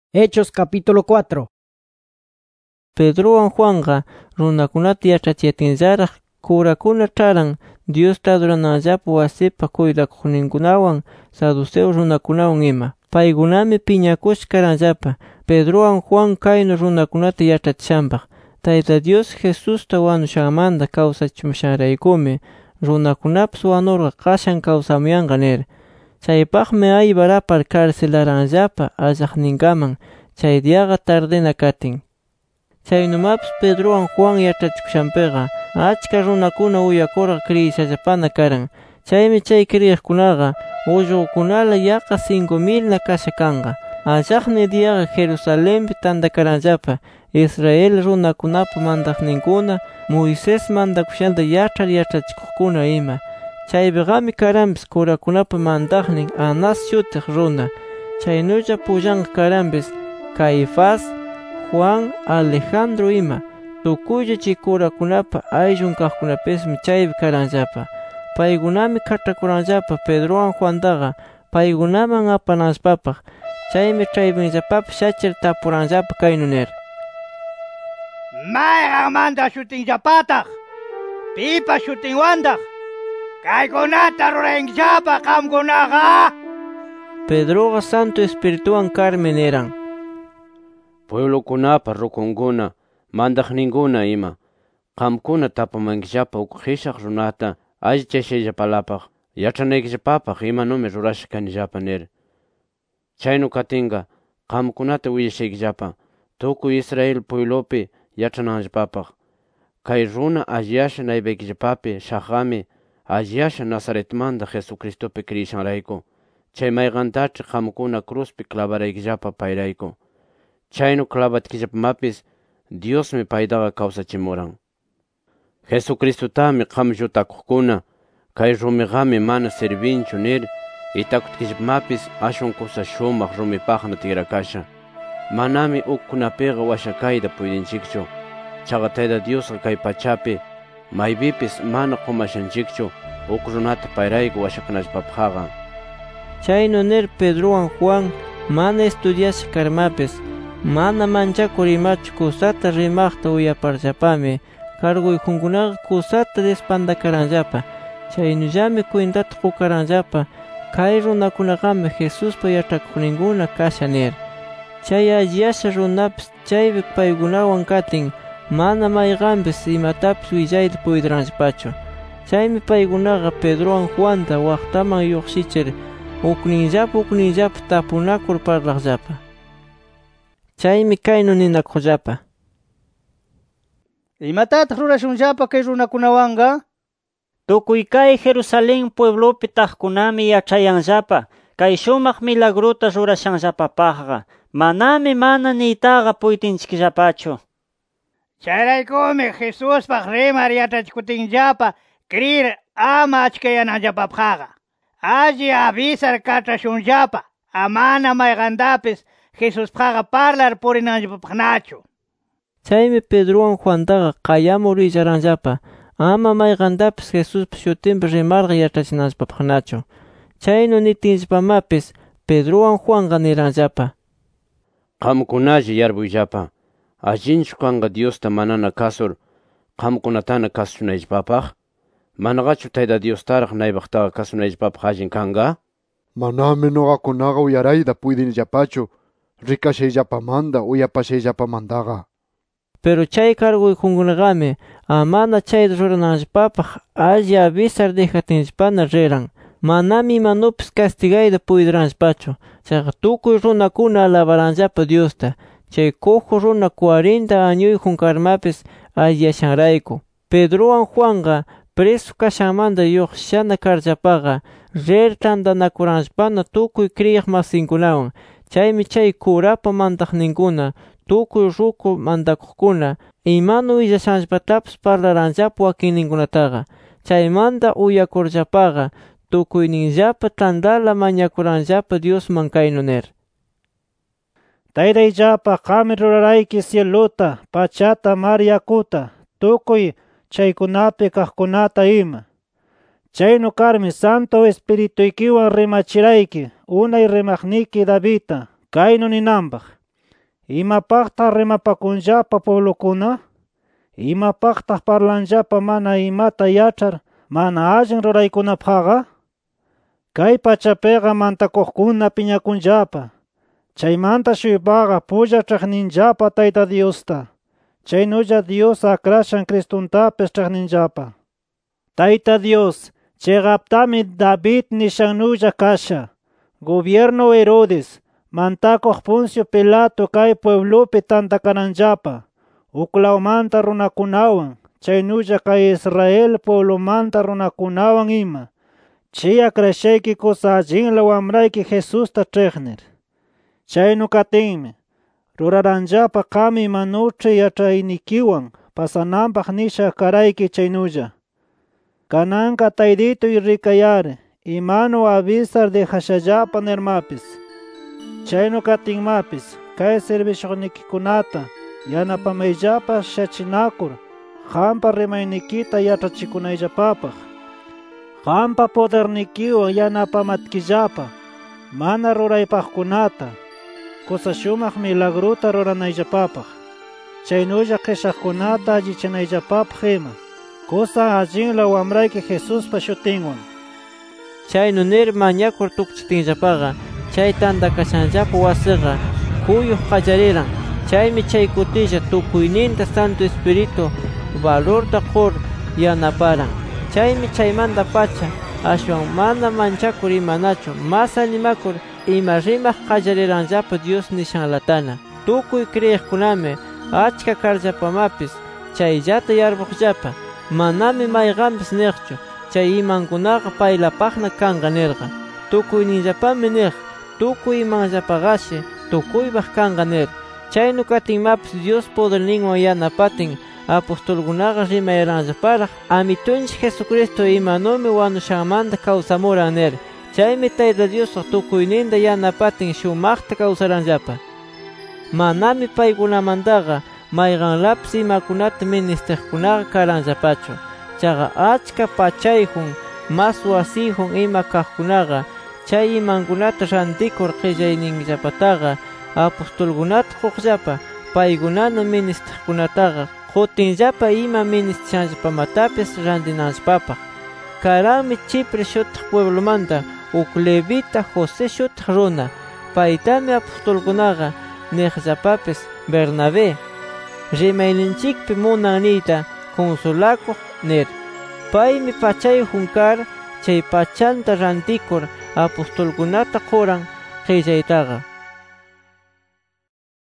Hechos capítulo 4. Pedrowan Juanqa runakunata yach'achiyatinllaraq kurakuna ch'aran Diosta adurananllapa wasipa kuytakuqninkunawan saduceo runakunawan ima. Paykunami piñakush karanllapa Pedrowan Juan kaynu runakunata yach'achishanpaq. Tayta Dios Jesusta wanushanmanta kawsachimushanraykumi runakunapas wanurqa qashan kawsamuyanqa nir. Chaypaqmi aybarapar karcelaranllapa allaqninkaman chay diaqa tardena katin. Chaynumapas Pedrowan Juan yach'achikushanpiqa achka runakuna uyakurqa kriyishallapana karan. Chaymi chay kriyiqkunaqa ullqukunala yaqa 5,000 kasha kanqa. Allaqni diaqa Jerusalenpi tantakaranllapa Israel runakunapa mantaqninkuna Moisés mantakushanta yach'achikuqkuna ima. Chaypiqami karanpis kurakunapa mantaqnin Anás shutiq runa. Chaynulla pullanqa karanpis Caifás, Juan, Alejandro ima. Tukuylla chay kurakunapa ayllun kaqkunapismi chaypi karanllapa. Paykunami kach'akuranllapa Pedrowan Juantaqa paykunaman apananllapapaq. Chaymi chaypinllapapi shachir tapuranllapa kaynu nir: ¿Mayqanmanta shutinllapataq? ¿Pipa shutinwantaq? ¿Kaykunata rurayankillapa qamkunaqa? Pedroqa Santo Espirituwan karmi niran: Pueblokunapa rukunkuna, mantaqninkuna ima, qamkuna tapamankillapa uk qhishaq runata allichashayllapalapaq, yach'anaykillapapaq imanumi rurasha kanillapa nir. Chaynu katinqa, qamkunata willashaykillapa, tukuy Israel pueblopi yach'ananllapapaq. Kay runa alliyasha naypaykillapapi shaqami alliyasha Nazaretmanta Jesucristopi kriyishanrayku. Chay mayqantach'i qamkuna cruzpi clavaraykillapa payrayku. Chaynu clavatkillapamapis Diosmi paytaqa kawsachimuran. Jesucristotami qam llutakuqkuna kay rumiqami mana sirvinchu nir itakutkillapamapis ashwan kusa shumaq rumipaqna tikrakasha. Manami ukkunapiqa washakayta puydinchikchu. Chaqa Tayta Diosqa kay pachapi maypipis mana qumashanchikchu uk runata payrayku washakanallapapaqqa. Chaynu nir Pedrowan Juan mana estudiasha karmapis mana manchakur imachu kusata rimaqta uyaparllapami karguykunkunaqa kusata despantakaranllapa. Chaynullami kuintata qukaranllapa kay runakunaqami Jesuspa yach'akuqninkuna kasha nir. Chay alliyasha runapis chaypi paykunawan katin mana mayqanpis imatapis willayta puytiranllapachu. Chaymi paykunaqa Pedrowan Juanta waqtaman lluqsichir ukninllapa tapunakur parlaqllapa. Chaymi kaynu ninakuqllapa: ¿Imatataq rurashunllapa kay runakunawanqa? Tukuy kay Jerusalén pueblopi taqkunami yach'ayanllapa kay shumaq milagruta rurashanllapapaqqa. Manami mana niytaqa puytinchikllapachu. Chayraykumi Jesuspaq rimar yach'achikutinllapa kriyir ama achkayananllapapaqqa. Alli avisar kach'ashunllapa amana mayqantapis Jesuspaqqa parlar purinanllapapaqnachu. Chaymi Pedrowan Juantaqa qayamur willaranllapa ama mayqantapis Jesuspa shutinpi rimarqa yach'achinanllapapaqnachu. Chaynu nitinllapamapis Pedrowan Juanqa niranllapa: Qamkunalla yarpuyllapa, allinchu kanqa Diosta manana kasur qamkunatana kasushunayllapapaq? Manaqachu Tayta Diostaraq naypaqtaqa kasunayllapapaq allin kanqa? Manami nuqakunaqa uyarayta puydinllapachu rikashayllapamanta uyapashayllapamantaqa. Pero chay karguykunkunaqami amana chayta rurananllapapaq alli avisar dejatinllapana riran. Manami imanupis castigayta puytiranllapachu. Chaqa tukuy runakuna alabaranllapa Diosta. Chay kuju runa 40 añuyjun karmapis alliyashanrayku. Pedrowan Juanqa preso kashanmanta lluqshishana karllapaqa rir tantanakuranllapana tukuy kriyiq masinkunawan. Chaymi chay kurapa mantaqninkuna tukuy ruku mantakuqkuna imanu willashanllapatapis parlaranllapa wakinninkunataqa. Chaymanta uyakurllapaqa tukuyninllapa tantala mañakuranllapa Diosman kaynu nir: Taytayllapa, qami rurarayki cieluta, pachata, mar yakuta, tukuy chaykunapi kaqkunata ima. Chaynu karmi Santo Espirituykiwan rimachirayki unay rimaqniki Davidta kaynu ninanpaq: Imapaqtaq rimapakunllapa pueblucuna? Imapaqtaq parlanllapa mana imata yachar mana allin ruraykunapaqqa? Kay pachapiqa mantakuqkuna piñakunllapa. Chaymanta shuypaqa pulla ch'iqninllapa Tayta Diosta. Chaynulla Dios akrashan Cristuntapis ch'iqninllapa. Tayta Dios, chiqaptami David nishannulla kasha. Gobierno Herodes, mantakuq Poncio Pilato kay pueblupi tantakananllapa. Uklawmanta runakunawan, chaynulla kay Israel pueblumanta runakunawan ima. Chay akrashayki kusa allinla wamrayki Jesusta ch'iqnir. Chaynu katinmi, ruraranllapa qami imanuch'i yachaynikiwan pasananpaq nisha karayki chaynulla. Kananqa Taydituy rikayari, imanu avisar dejashallapa nirmapis. Chaynu katinmapis, kay servishuqnikikunata yanapamayllapa shachinakur, qampa rimaynikita yach'achikunayllapapaq. Qampa podernikiwan yanapamatkillapa, mana ruraypaqkunata, kusa shumaq milagruta ruranayllapapaq. Chaynulla qishaqkunata allichanayllapapaq ima, kusa allinla wamrayki Jesuspa shutinwan. Chaynu nir mañakur tukchitinllapaqa, chay tantakashanllapa wasiqa kuyuq qallariran. Chaymi chay kutilla tukuyninta Santo Espíritu valorta qur yanaparan. Chaymi chaymanta pacha ashwan mana manchakur imanachu mas animakur ima rimaq qallariranllapa Dios nishanlatana. Tukuy kriyiqkunami achka karllapamapis chayllata yarpuqllapa. Manami mayqanpis niqchu chay imankunaqa paylapaqna kanqa nirqa. Tukuyninllapami niq, tukuy imanllapaqashi tukuybaq kanqa nir. Chaynu katinmapis Dios poderninwan yanapatin apostolkunaqa rimayaranllaparaq Amitunchik Jesucristo imanumi wanushanmanta kawsamuran nir. Chaymi Tayta Diosqa tukuyninta yanapatin shumaqta kawsaranllapa. Manami paykunamantaqa mayqanlapis imakunata ministiqkunaqa karanllapachu. Chaqa achka pachayjun mas wasiyjun ima kaqkunaqa chay imankunata rantikur qillayninllapataqa apostolkunata quqllapa, paykunana ministiqkunataqa qutinllapa ima ministishanllapamatapis randinanllapapaq. Karami Chipre shutiq pueblomanta uk levita José shutiq runa, paytami apostolkunaqa niqllapapis Bernabé, rimayninchikpi munan niyta consolakuq nir. Paymi pachayjun kar chay pachanta rantikur apostolkunata quran qillaytaqa.